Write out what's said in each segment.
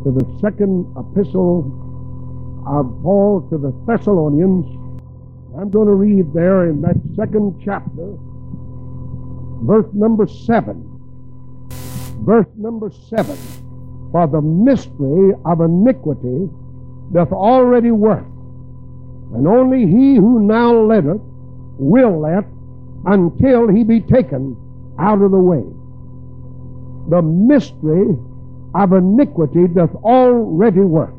to the second epistle of Paul to the Thessalonians. I'm going to read there in that second chapter, verse number 7. Verse number 7. For the mystery of iniquity doth already work, and only he who now letteth will let until he be taken out of the way. The mystery of iniquity doth already work.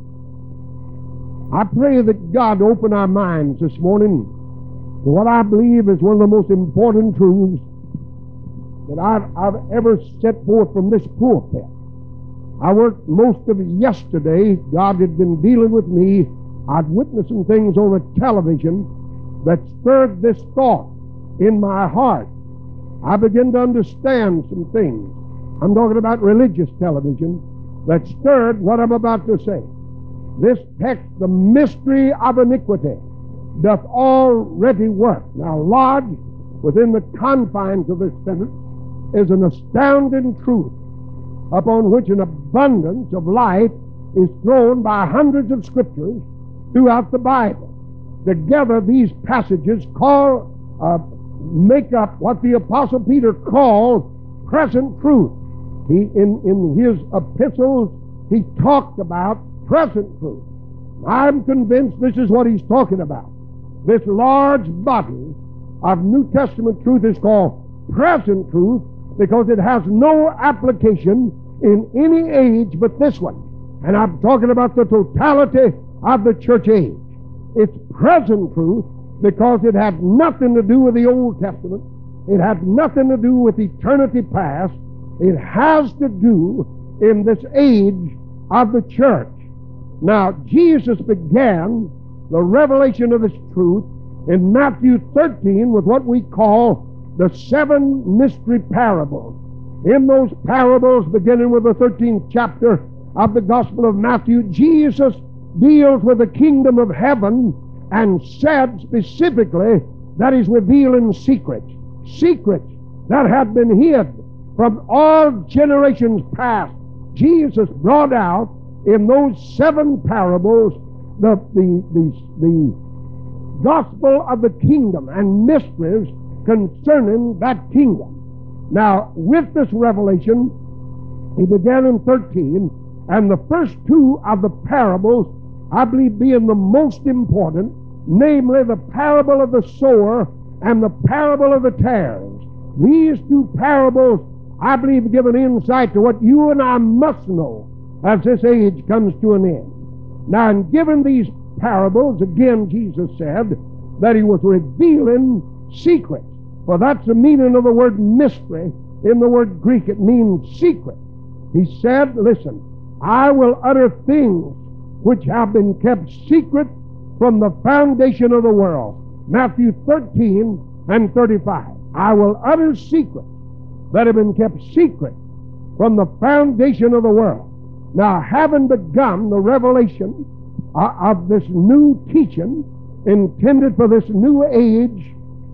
I pray that God open our minds this morning to what I believe is one of the most important truths that I've ever set forth from this pulpit. I worked most of it yesterday. God had been dealing with me. I'd witnessed some things on the television that stirred this thought in my heart. I began to understand some things. I'm talking about religious television that stirred what I'm about to say. This text, the mystery of iniquity, doth already work. Now, lodged within the confines of this sentence is an astounding truth upon which an abundance of light is thrown by hundreds of scriptures throughout the Bible. Together, these passages make up what the Apostle Peter called present truth. In his epistles, he talked about present truth. I'm convinced this is what he's talking about. This large body of New Testament truth is called present truth because it has no application in any age but this one. And I'm talking about the totality of the church age. It's present truth because it had nothing to do with the Old Testament. It had nothing to do with eternity past. It has to do in this age of the church. Now, Jesus began the revelation of this truth in Matthew 13 with what we call the 7 mystery parables. In those parables, beginning with the 13th chapter of the Gospel of Matthew, Jesus deals with the kingdom of heaven and said specifically that he's revealing secrets that had been hid from all generations past. Jesus brought out in those 7 parables the gospel of the kingdom and mysteries concerning that kingdom. Now, with this revelation, he began in 13, and the first 2 of the parables, I believe, being the most important, namely the parable of the sower and the parable of the tares. These 2 parables, I believe, give an insight to what you and I must know as this age comes to an end. Now, in giving these parables, again, Jesus said that he was revealing secrets. For that's the meaning of the word mystery. In the word Greek, it means secret. He said, listen, I will utter things which have been kept secret from the foundation of the world. Matthew 13 and 35. I will utter secrets that have been kept secret from the foundation of the world. Now, having begun the revelation of this new teaching intended for this new age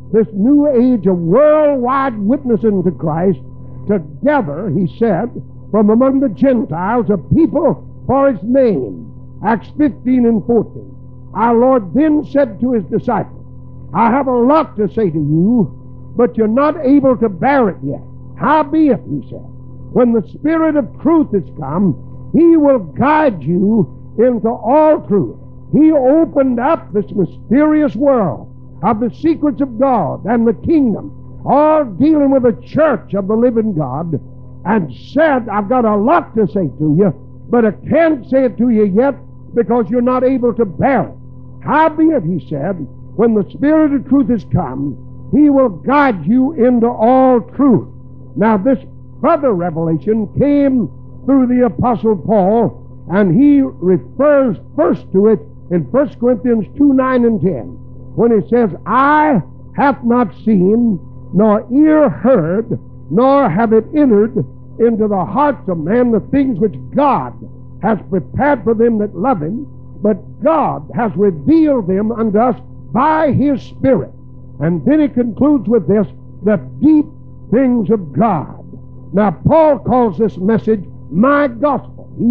of worldwide witnessing to Christ, together, he said, from among the Gentiles, a people for his name. Acts 15 and 14. Our Lord then said to his disciples, I have a lot to say to you, but you're not able to bear it yet. Howbeit, he said, when the Spirit of truth is come, he will guide you into all truth. He opened up this mysterious world of the secrets of God and the kingdom, all dealing with the church of the living God, and said, I've got a lot to say to you, but I can't say it to you yet because you're not able to bear it. Howbeit, he said, when the Spirit of truth is come, he will guide you into all truth. Now, this further revelation came through the Apostle Paul, and he refers first to it in 1 Corinthians 2, 9 and 10, when he says, eye hath not seen, nor ear heard, nor have it entered into the hearts of men the things which God has prepared for them that love him, but God has revealed them unto us by his Spirit. And then he concludes with this, the deep things of God. Now, Paul calls this message my gospel. He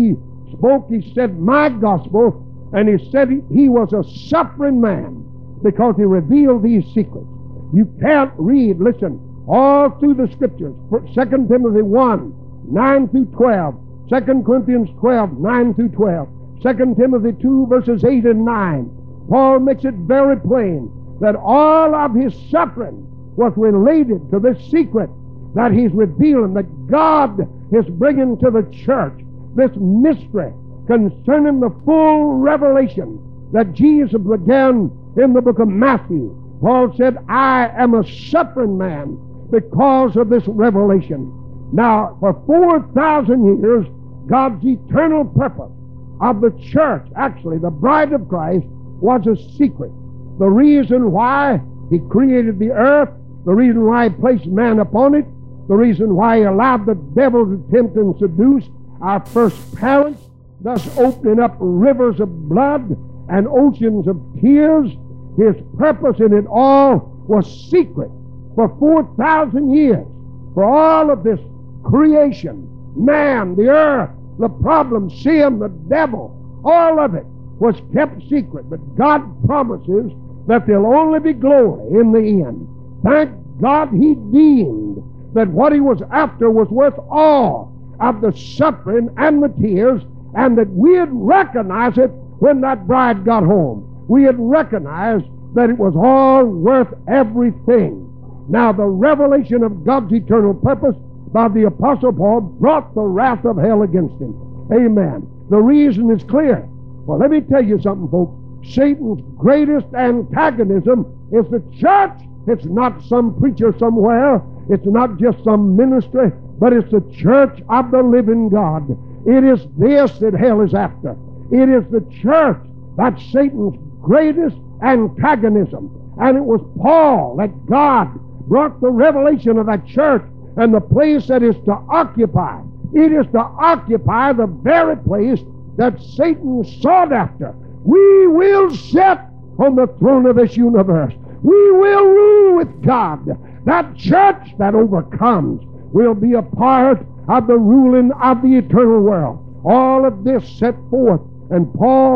spoke, he said, my gospel, and he said he was a suffering man because he revealed these secrets. You can't read, listen, all through the Scriptures, 2 Timothy 1, 9 through 12, 2 Corinthians 12, 9 through 12, 2 Timothy 2, verses 8 and 9. Paul makes it very plain that all of his suffering was related to this secret that he's revealing, that God is bringing to the church, this mystery concerning the full revelation that Jesus began in the book of Matthew. Paul said, I am a suffering man because of this revelation. Now, for 4,000 years, God's eternal purpose of the church, actually the bride of Christ, was a secret. The reason why he created the earth, the reason why he placed man upon it, the reason why he allowed the devil to tempt and seduce our first parents, thus opening up rivers of blood and oceans of tears. His purpose in it all was secret for 4,000 years. For all of this creation, man, the earth, the problem, sin, the devil, all of it was kept secret. But God promises that there'll only be glory in the end. Thank God he deemed that what he was after was worth all of the suffering and the tears, and that we'd recognize it when that bride got home. We'd recognize that it was all worth everything. Now, the revelation of God's eternal purpose by the Apostle Paul brought the wrath of hell against him. Amen. The reason is clear. Well, let me tell you something, folks. Satan's greatest antagonism is the church. It's not some preacher somewhere. It's not just some ministry, but it's the church of the living God. It is this that hell is after. It is the church. That's Satan's greatest antagonism. And it was Paul that God brought the revelation of that church and the place that is to occupy. It is to occupy the very place that Satan sought after. We will sit on the throne of this universe. We will rule with God. That church that overcomes will be a part of the ruling of the eternal world. All of this set forth, and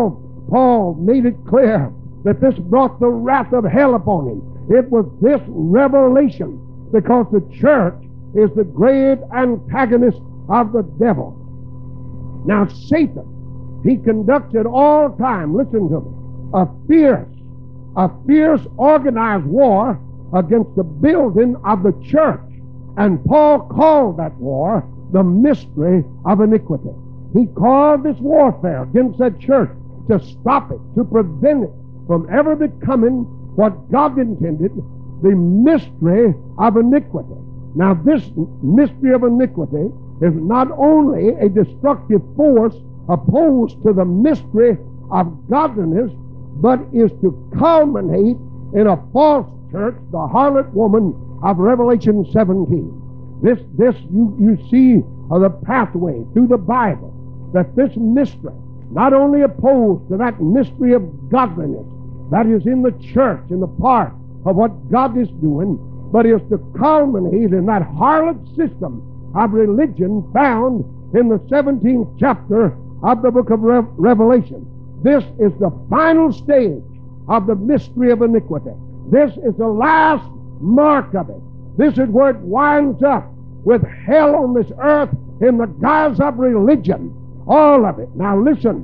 Paul made it clear that this brought the wrath of hell upon him. It was this revelation, because the church is the great antagonist of the devil. Now, Satan, he conducts at all time, listen to me, a fierce organized war against the building of the church. And Paul called that war the mystery of iniquity. He called this warfare against that church to stop it, to prevent it from ever becoming what God intended, the mystery of iniquity. Now, this mystery of iniquity is not only a destructive force opposed to the mystery of godliness, but is to culminate in a false church, the harlot woman of Revelation 17. This you see the pathway through the Bible, that this mystery, not only opposed to that mystery of godliness that is in the church, in the part of what God is doing, but is to culminate in that harlot system of religion found in the 17th chapter of the book of Revelation. This is the final stage of the mystery of iniquity. This is the last mark of it. This is where it winds up with hell on this earth in the guise of religion. All of it. Now listen,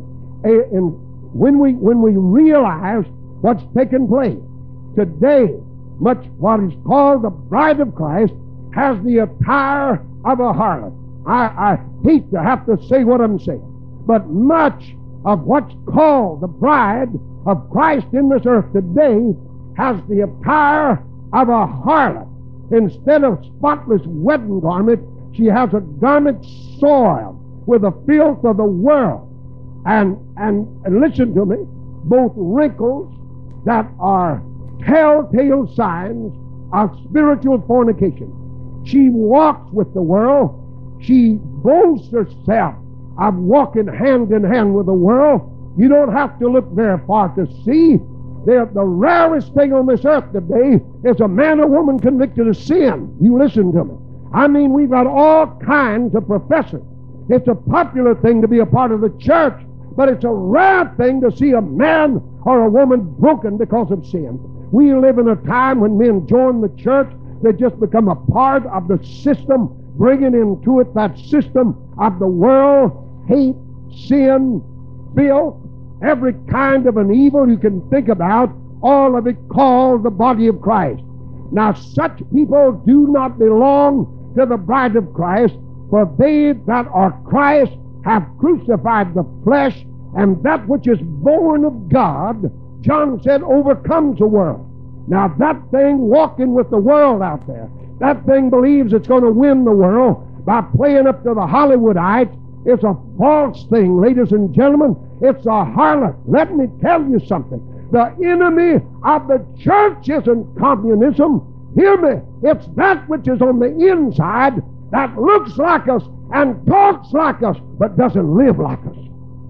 when we realize what's taken place today, much what is called the bride of Christ has the attire of a harlot. I hate to have to say what I'm saying, but much of what's called the bride of Christ in this earth today has the attire of a harlot. Instead of spotless wedding garment, she has a garment soiled with the filth of the world. And listen to me, both wrinkles that are telltale signs of spiritual fornication. She walks with the world. She boasts herself of walking hand in hand with the world. You don't have to look very far to see. The rarest thing on this earth today is a man or woman convicted of sin. You listen to me. I mean, we've got all kinds of professors It's a popular thing to be a part of the church, but it's a rare thing to see a man or a woman broken because of sin. We live in a time when men join the church, they just become a part of the system, bringing into it that system of the world, hate, sin, filth, every kind of an evil you can think about, all of it called the body of Christ. Now, such people do not belong to the bride of Christ, for they that are Christ have crucified the flesh, and that which is born of God, John said, overcomes the world. Now, that thing walking with the world out there, that thing believes it's going to win the world by playing up to the Hollywoodites. It's a false thing, ladies and gentlemen. It's a harlot. Let me tell you something. The enemy of the church isn't communism. Hear me. It's that which is on the inside that looks like us and talks like us, but doesn't live like us.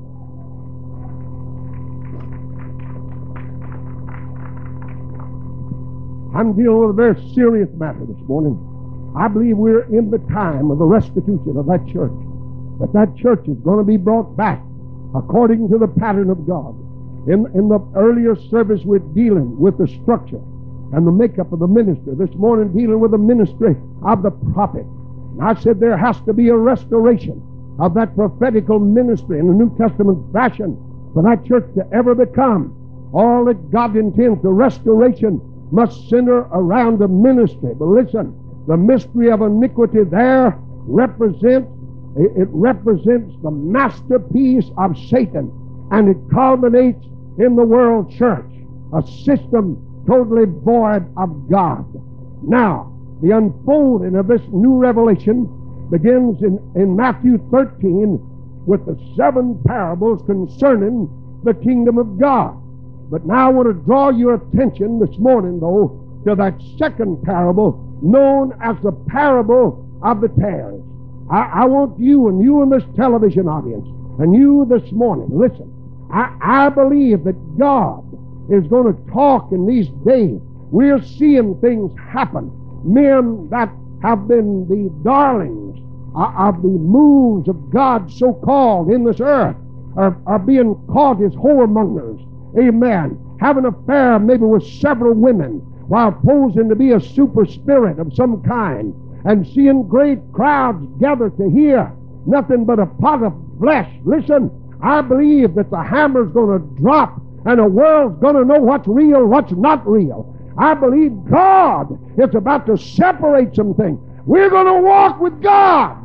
I'm dealing with a very serious matter this morning. I believe we're in the time of the restitution of that church. But that church is going to be brought back according to the pattern of God. In the earlier service, we're dealing with the structure and the makeup of the ministry. This morning, dealing with the ministry of the prophet. And I said there has to be a restoration of that prophetical ministry in the New Testament fashion for that church to ever become all that God intends. The restoration must center around the ministry. But listen, the mystery of iniquity there represents the masterpiece of Satan, and it culminates in the world church, a system totally void of God. Now, the unfolding of this new revelation begins in Matthew 13 with the 7 parables concerning the kingdom of God. But now I want to draw your attention this morning, though, to that second parable known as the parable of the tares. I want you and this television audience and you this morning, listen. I believe that God is going to talk in these days. We're seeing things happen. Men that have been the darlings of the moves of God, so-called, in this earth, are being caught as whoremongers. Amen. Having an affair maybe with several women while posing to be a super spirit of some kind, and seeing great crowds gather to hear nothing but a pot of flesh. Listen, I believe that the hammer's going to drop and the world's going to know what's real, what's not real. I believe God is about to separate some things. We're going to walk with God.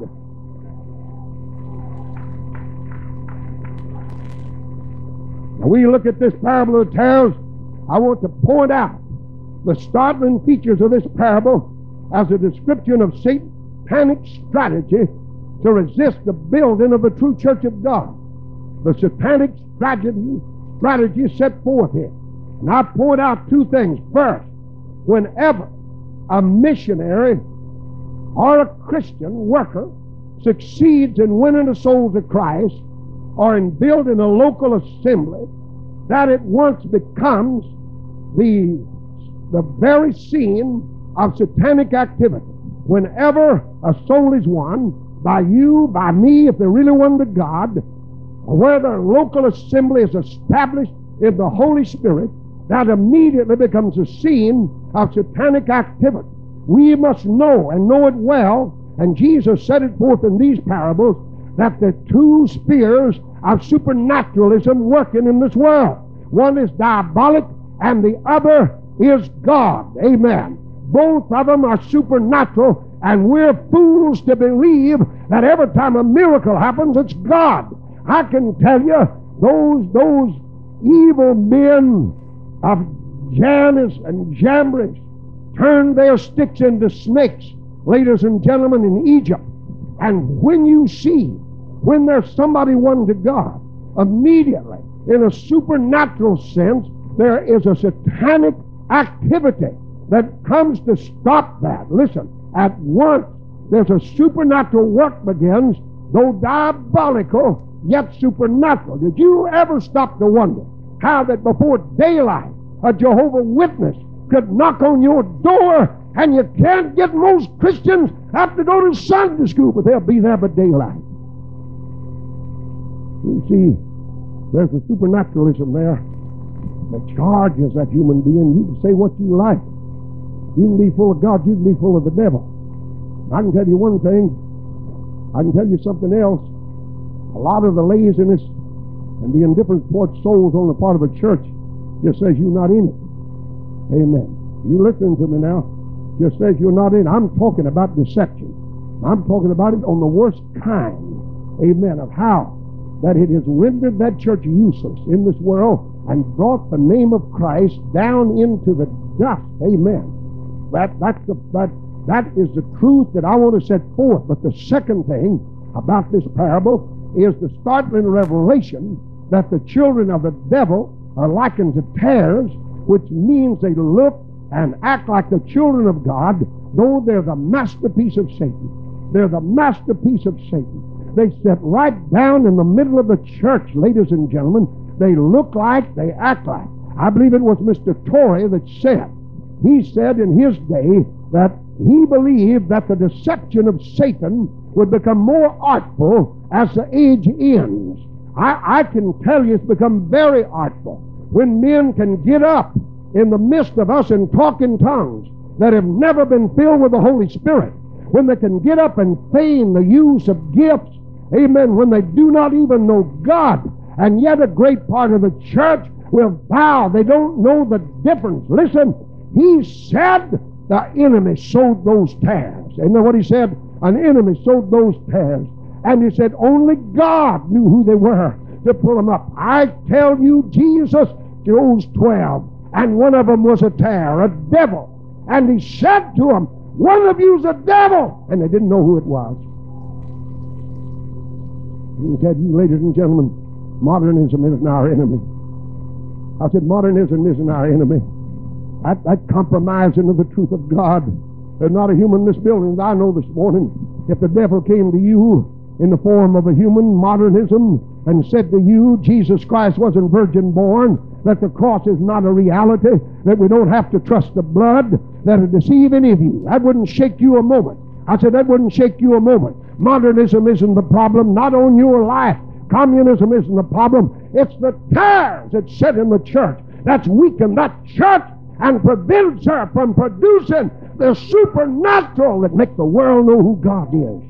Now, we look at this parable of the tares. I want to point out the startling features of this parable as a description of satanic strategy to resist the building of the true church of God. The satanic strategy set forth here. And I point out 2 things. First, whenever a missionary or a Christian worker succeeds in winning the souls of Christ or in building a local assembly, that at once becomes the very scene of satanic activity. Whenever a soul is won by you, by me, if they're really won to God, or whether a local assembly is established in the Holy Spirit, that immediately becomes a scene of satanic activity. We must know, and know it well, and Jesus set it forth in these parables, that there are 2 spheres of supernaturalism working in this world. One is diabolic, and the other is God. Amen. Both of them are supernatural, and we're fools to believe that every time a miracle happens, it's God. I can tell you, those evil men of Jannes and Jambres turned their sticks into snakes, ladies and gentlemen, in Egypt. And when there's somebody won to God, immediately, in a supernatural sense, there is a satanic activity that comes to stop that. Listen, at once there's a supernatural work begins, though diabolical, yet supernatural. Did you ever stop to wonder how that before daylight a Jehovah's Witness could knock on your door, and you can't get most Christians have to go to Sunday school, but they'll be there by daylight? You see, there's a supernaturalism there that charges that human being. You can say what you like. You can be full of God, you can be full of the devil. I can tell you one thing. I can tell you something else. A lot of the laziness and the indifference towards souls on the part of a church just says you're not in it. Amen. You listening to me now? Just says you're not in it. I'm talking about deception. I'm talking about it on the worst kind. Amen. Of how that it has rendered that church useless in this world and brought the name of Christ down into the dust. Amen. That is the truth that I want to set forth. But the second thing about this parable is the startling revelation that the children of the devil are likened to tares, which means they look and act like the children of God, though they're the masterpiece of Satan. They're the masterpiece of Satan. They sit right down in the middle of the church, ladies and gentlemen. They look like, they act like. I believe it was Mr. Torrey that said, he said in his day that he believed that the deception of Satan would become more artful as the age ends. I can tell you it's become very artful when men can get up in the midst of us and talk in tongues that have never been filled with the Holy Spirit, when they can get up and feign the use of gifts, amen, when they do not even know God, and yet a great part of the church will bow. They don't know the difference. Listen, he said the enemy sowed those tares. Isn't that what he said? An enemy sowed those tares. And he said only God knew who they were to pull them up. I tell you, Jesus chose 12, and one of them was a tare, a devil. And he said to them, one of you's a devil. And they didn't know who it was. He said, you ladies and gentlemen, modernism isn't our enemy. I said, modernism isn't our enemy. That compromising of the truth of God. There's not a human in this building that I know this morning. If the devil came to you in the form of a human modernism and said to you, Jesus Christ wasn't virgin born, that the cross is not a reality, that we don't have to trust the blood, that'll deceive any of you. That wouldn't shake you a moment. I said, that wouldn't shake you a moment. Modernism isn't the problem, not on your life. Communism isn't the problem. It's the tares that sit in the church that's weakened that church and prevents her from producing the supernatural that make the world know who God is.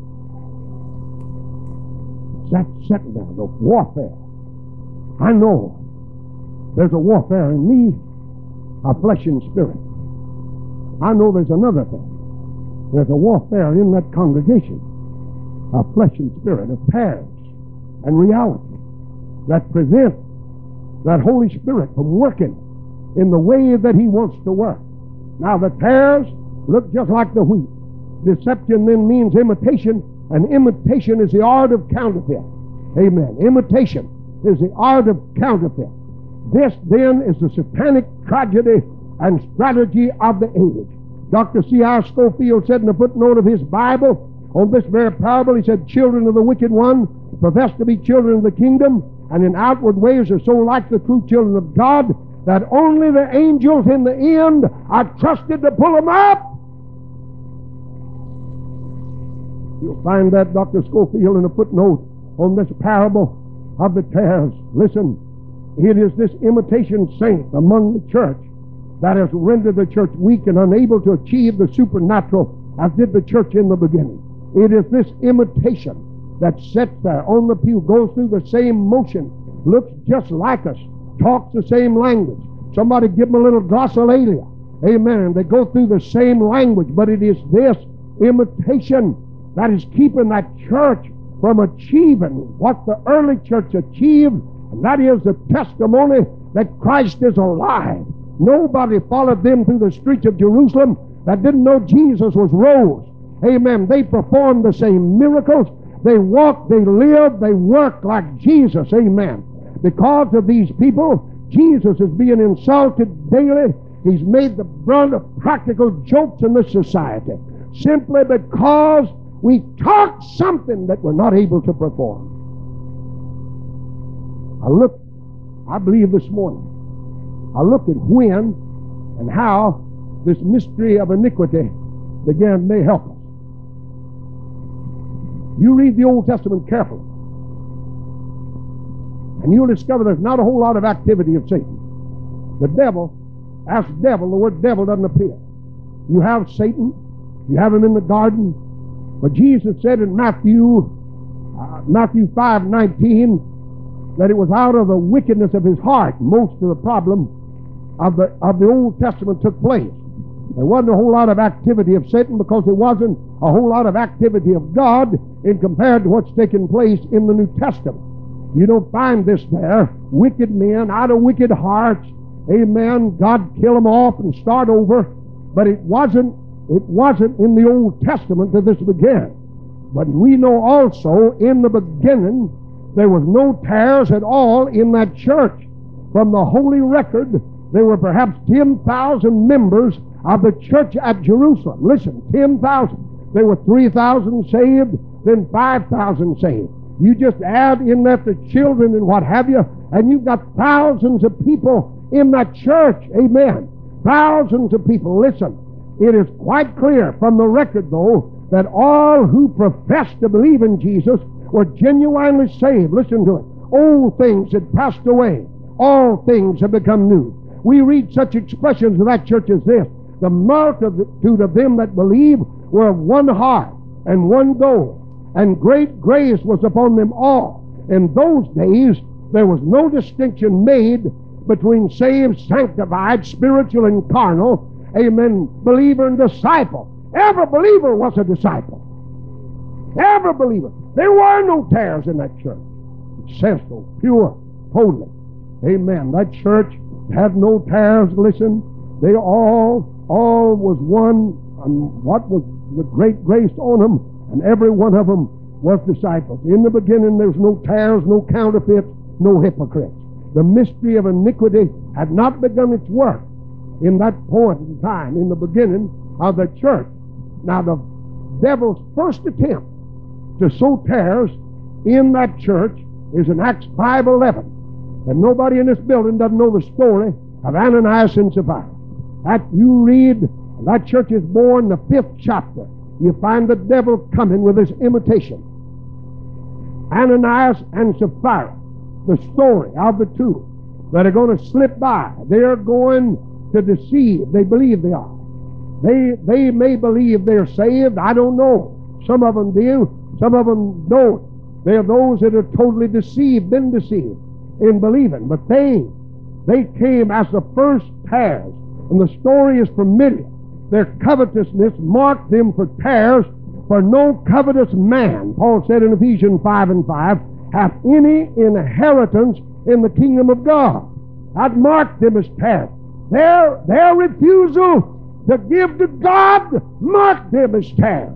That's sitting there, the warfare. I know there's a warfare in me, a flesh and spirit. I know there's another thing. There's a warfare in that congregation, a flesh and spirit, of tares and reality that prevent that Holy Spirit from working in the way that He wants to work. Now the tares look just like the wheat. Deception then means imitation, and imitation is the art of counterfeit. Amen. Imitation is the art of counterfeit. This then is the satanic tragedy and strategy of the age. Dr. C.R. Scofield said in a footnote of his Bible on this very parable, he said, children of the wicked one profess to be children of the kingdom, and in outward ways are so like the true children of God that only the angels in the end are trusted to pull them up. You'll find that, Dr. Scofield, in a footnote on this parable of the tares. Listen, it is this imitation saint among the church that has rendered the church weak and unable to achieve the supernatural as did the church in the beginning. It is this imitation that sits there on the pew, goes through the same motion, looks just like us, talks the same language. Somebody give them a little glossolalia. Amen. They go through the same language, but it is this imitation that is keeping that church from achieving what the early church achieved, and that is the testimony that Christ is alive. Nobody followed them through the streets of Jerusalem that didn't know Jesus was rose. Amen. They performed the same miracles. They walked, they lived, they worked like Jesus. Amen. Because of these people, Jesus is being insulted daily. He's made the brunt of practical jokes in this society simply because we talk something that we're not able to perform. I believe this morning, I look at when and how this mystery of iniquity began may help us. You read the Old Testament carefully. And you'll discover there's not a whole lot of activity of Satan. The devil, ask devil, the word devil doesn't appear. You have Satan, you have him in the garden, but Jesus said in Matthew 5:19 that it was out of the wickedness of his heart most of the problem of the Old Testament took place. There wasn't a whole lot of activity of Satan because there wasn't a whole lot of activity of God in compared to what's taken place in the New Testament. You don't find this there. Wicked men out of wicked hearts, amen, God kill them off and start over. But it wasn't in the Old Testament that this began. But we know also in the beginning there was no tares at all in that church. From the Holy Record, there were perhaps 10,000 members of the church at Jerusalem. Listen, 10,000. There were 3,000 saved, then 5,000 saved. You just add in that the children and what have you, and you've got thousands of people in that church. Amen. Thousands of people. Listen, it is quite clear from the record, though, that all who professed to believe in Jesus were genuinely saved. Listen to it. Old things had passed away. All things have become new. We read such expressions of that church as this: the multitude of them that believe were of one heart and one goal, and great grace was upon them all. In those days, there was no distinction made between saved, sanctified, spiritual, and carnal, amen, believer and disciple. Every believer was a disciple. Every believer. There were no tares in that church. It says so, pure, holy. Amen. That church had no tares. Listen, they all was one, and what was the great grace on them, and every one of them was disciples. In the beginning, there's no tares, no counterfeits, no hypocrites. The mystery of iniquity had not begun its work in that point in time, in the beginning of the church. Now, the devil's first attempt to sow tares in that church is in Acts 5:11. And nobody in this building doesn't know the story of Ananias and Sapphira. That you read, that church is born, the 5th chapter. You find the devil coming with his imitation. Ananias and Sapphira, the story of the two that are going to slip by. They're going to deceive. They believe they are. They may believe they're saved. I don't know. Some of them do. Some of them don't. They're those that are totally deceived, been deceived in believing. But they came as the first tares. And the story is familiar. Their covetousness marked them for tares, for no covetous man, Paul said in Ephesians 5:5, hath any inheritance in the kingdom of God. That marked them as tares. Their refusal to give to God marked them as tares.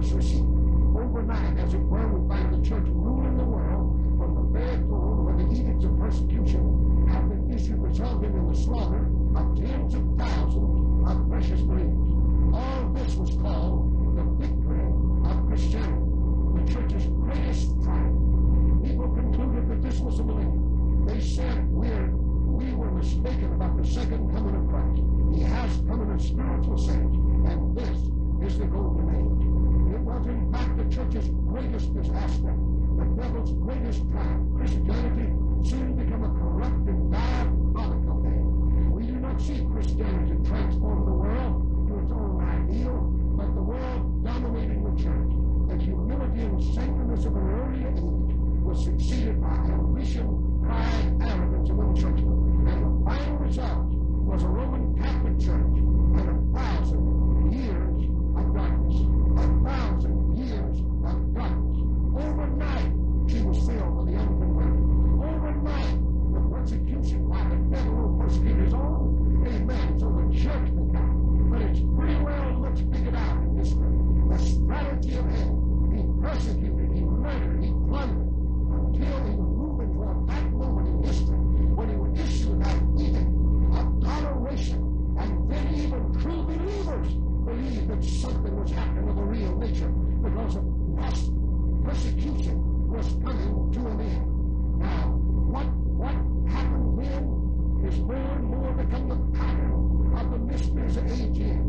was received. Overnight, as it were, we find the church ruling the world from the very throne where the edicts of persecution have been issued, resulting in the slaughter of tens of thousands of precious believers. All this was called the victory of Christianity, the church's greatest triumph. People concluded that this was a belief. They said we were mistaken about the second coming of Christ. He has come in a spiritual sense, and this is the golden age. It was in fact the church's greatest disaster, the devil's greatest triumph. Christianity soon became a corrupt and diabolical thing. We do not see Christianity transform the world to its own ideal, but the world dominating the church. The humility and saintliness of an earlier age was succeeded by ambition, pride, arrogance among churchmen. And the final result was a Roman Catholic Church and 1,000 years of darkness. 1,000 years of darkness. Overnight, she was filled with the unconverted. Overnight, the persecution by the devil will persecute his own. Amen. So the church began. But it's pretty well looks figured out in history. The strategy of hell. He persecuted, he murdered, he plundered, until he was moving toward that moment in history when he would issue that edict of toleration, and then even true believers believed that something was happening of a real nature because of past persecution was coming to an end. Now, what happened then is more and more become the pattern of the mysteries of AGM.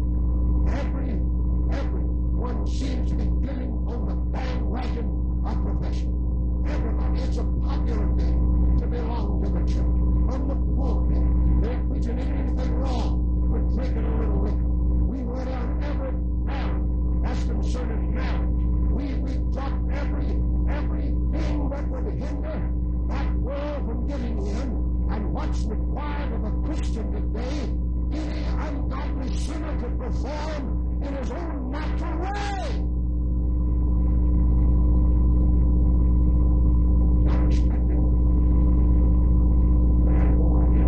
Everyone seems to be getting on the bandwagon of profession. Everybody, it's a popular thing to belong to the church. From the pulpit, they're preaching anything wrong with drinking a little liquor. We went on every errand as concerning marriage. We dropped everything that would hinder that world from getting in. And what's required of a Christian today, any ungodly sinner could perform in his own natural way. Not expecting. But I have no idea.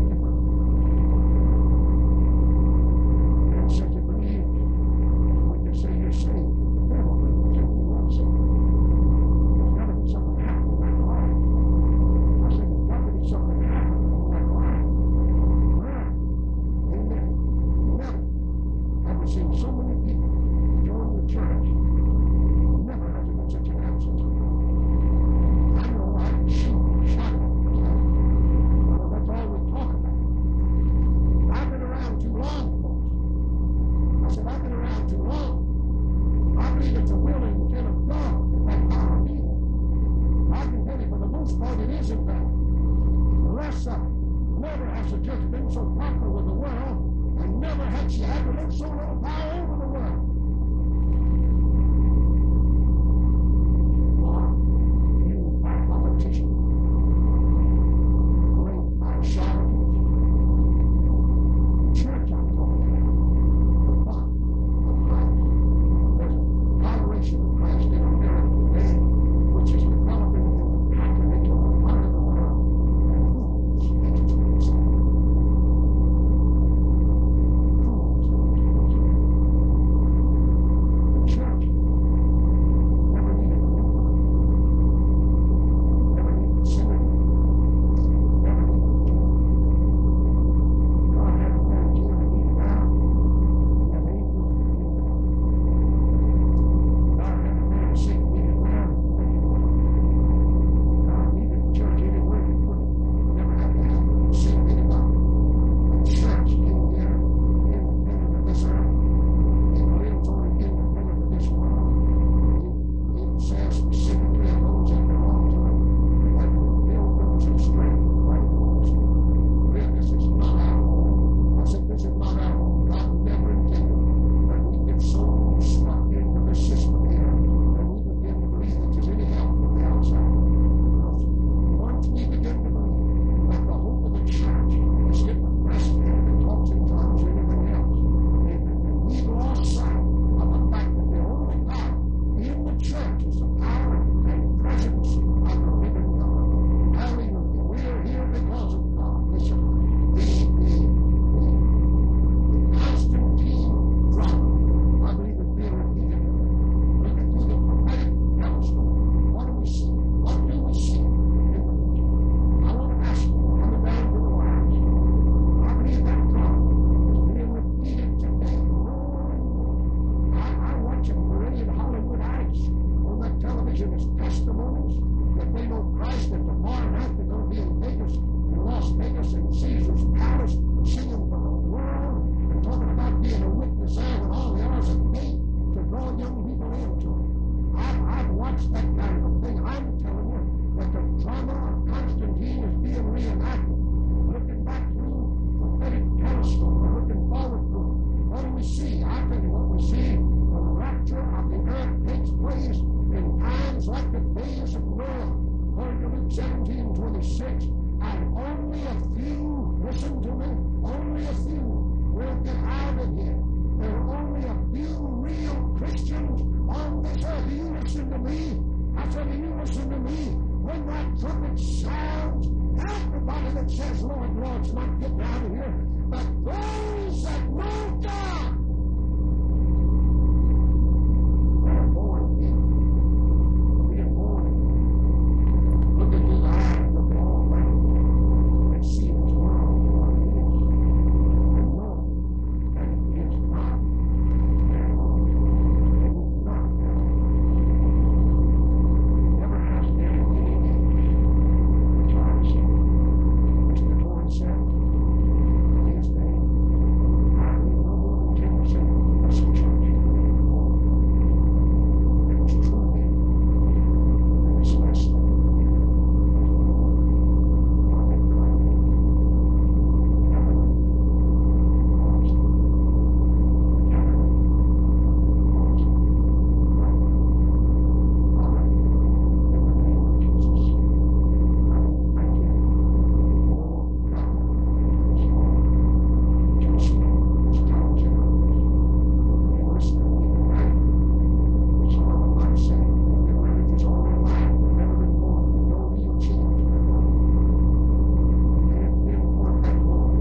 And said you believe, when you say you're saved, the devil will tell you you're not saved. There's got to be something happening in that life. I said, there's got to be something happening in that life. Right. Amen. Never have we seen so many people join the church. Never has there been such an absence of God. I know I can shoot shot at the time. Well, that's all we talk about. I've been around too long, folks. I said, I've been around too long. I believe it's a will and intent of God that power of evil. I can tell you for the most part it is in fact. The rest of it. Never has the church been so popular with the world, and never had she had to live so little power over the world. You by politicians, ranked by charlatans. Church, I'm talking about. The body of Christ. There's a toleration of Christ in America today, which is developing in the continental part of the world, and fools make it to themselves. said, Lord,